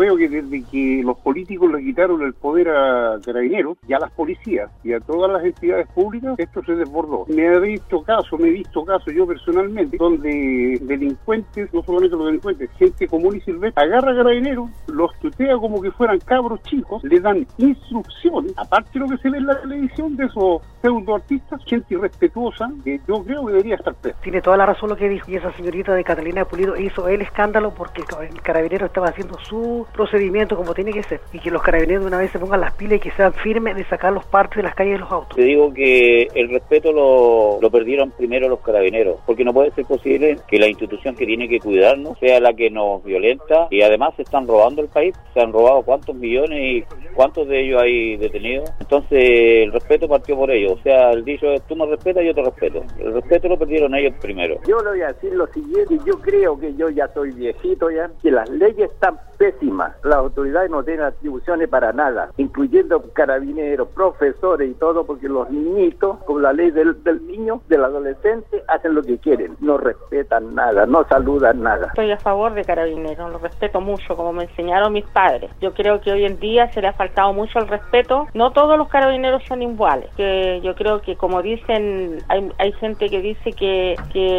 veo que desde que los políticos le quitaron el poder a Carabineros y a las policías y a todas las entidades públicas, esto se desbordó. Me he visto casos yo personalmente, donde delincuentes, no solamente los delincuentes, gente común y silvestre, agarra a Carabineros, los tutea como que fueran cabros chicos, le dan instrucciones, aparte de lo que se ve en la televisión de esos pseudoartistas, gente irrespetuosa, que yo creo que debería estar presa. Tiene toda la razón lo que dijo, y esa señorita de Catalina Pulido hizo el escándalo porque el carabinero estaba haciendo su procedimiento como tiene que ser, y que los carabineros de una vez se pongan las pilas y que sean firmes de sacar los partes de las calles de los autos. Te digo que el respeto lo perdieron primero los carabineros, porque no puede ser posible que la institución que tiene que cuidarnos sea la que nos violenta, y además se están robando el país, se han robado cuántos millones y cuántos de ellos hay detenidos. Entonces el respeto partió por ellos, o sea, el dicho es tú me respetas, yo te respeto. El respeto lo perdieron ellos primero. Yo le voy a decir lo siguiente, yo creo que yo ya soy viejito ya, que las leyes están pésimas, las autoridades no tienen atribuciones para nada, incluyendo carabineros, profesores y todo, porque los niñitos, con la ley del niño, del adolescente, hacen lo que quieren, no respetan nada, no saludan nada. Estoy a favor de carabineros, los respeto mucho, como me enseñaron mis padres. Yo creo que hoy en día se le ha faltado mucho el respeto, no todos los carabineros son iguales, que yo creo que como dicen, hay gente que dice que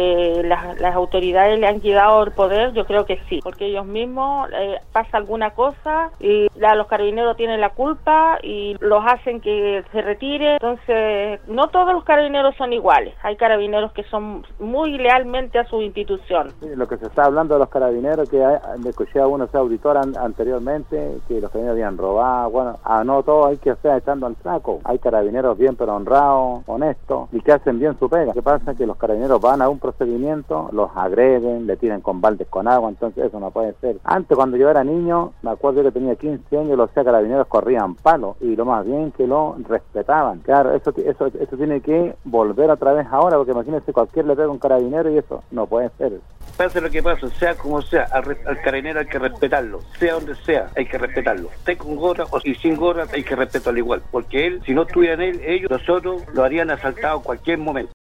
las autoridades le han quitado el poder, yo creo que sí, porque ellos mismos pasa alguna cosa y los carabineros tienen la culpa y los hacen que se retire. Entonces no todos los carabineros son iguales, hay carabineros que son muy lealmente a su institución. Sí, lo que se está hablando de los carabineros, que le escuché a uno, ese auditor anteriormente, que los carabineros habían robado, bueno, no todo hay que estar echando al saco, hay carabineros bien pero honrados, honestos y que hacen bien su pega. ¿Qué pasa? Que los carabineros van a un procedimiento, los agreden, le tiran con baldes con agua, entonces eso no puede ser. Antes, cuando yo era niño, me acuerdo que tenía 15 años, los carabineros corrían palos y lo más bien que lo respetaban. Claro, eso tiene que volver otra vez ahora, porque imagínense, cualquier le pega un carabinero y eso no puede ser. Pase lo que pase, sea como sea, al carabinero hay que respetarlo, sea donde sea, hay que respetarlo. Esté con gorra o sin gorra, hay que respetarlo igual, porque él, si no estuvieran ellos, nosotros lo harían asaltado en cualquier momento.